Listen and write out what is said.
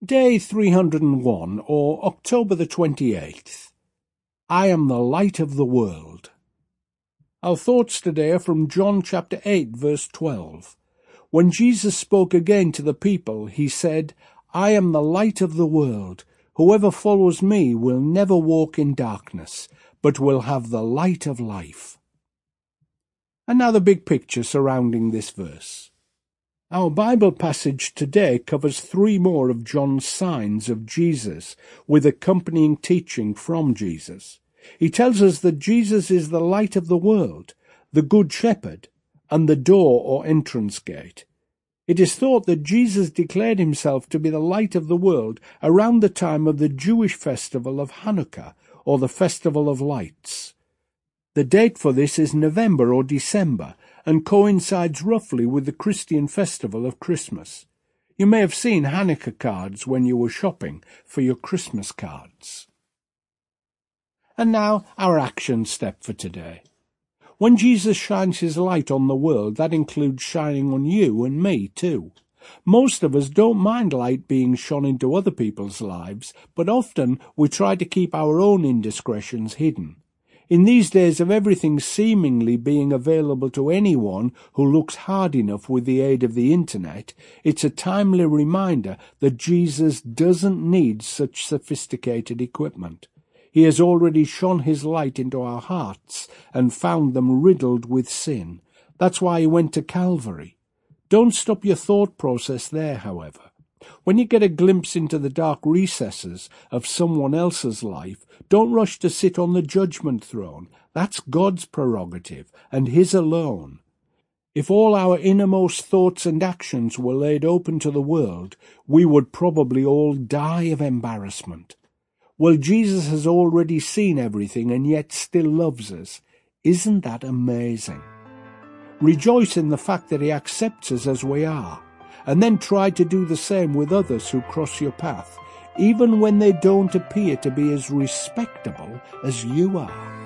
Day 301, or October the 28th. I am the light of the world. Our thoughts today are from John chapter 8, verse 12. When Jesus spoke again to the people, he said, I am the light of the world. Whoever follows me will never walk in darkness, but will have the light of life. And now the big picture surrounding this verse. Our Bible passage today covers 3 more of John's signs of Jesus, with accompanying teaching from Jesus. He tells us that Jesus is the light of the world, the good shepherd, and the door or entrance gate. It is thought that Jesus declared himself to be the light of the world around the time of the Jewish festival of Hanukkah, or the Festival of Lights. The date for this is November or December, and coincides roughly with the Christian festival of Christmas. You may have seen Hanukkah cards when you were shopping for your Christmas cards. And now our action step for today. When Jesus shines his light on the world, that includes shining on you and me too. Most of us don't mind light being shone into other people's lives, but often we try to keep our own indiscretions hidden. In these days of everything seemingly being available to anyone who looks hard enough with the aid of the internet, it's a timely reminder that Jesus doesn't need such sophisticated equipment. He has already shone his light into our hearts and found them riddled with sin. That's why he went to Calvary. Don't stop your thought process there, however. When you get a glimpse into the dark recesses of someone else's life, don't rush to sit on the judgment throne. That's God's prerogative, and his alone. If all our innermost thoughts and actions were laid open to the world, we would probably all die of embarrassment. Well, Jesus has already seen everything and yet still loves us. Isn't that amazing? Rejoice in the fact that he accepts us as we are, and then try to do the same with others who cross your path, even when they don't appear to be as respectable as you are.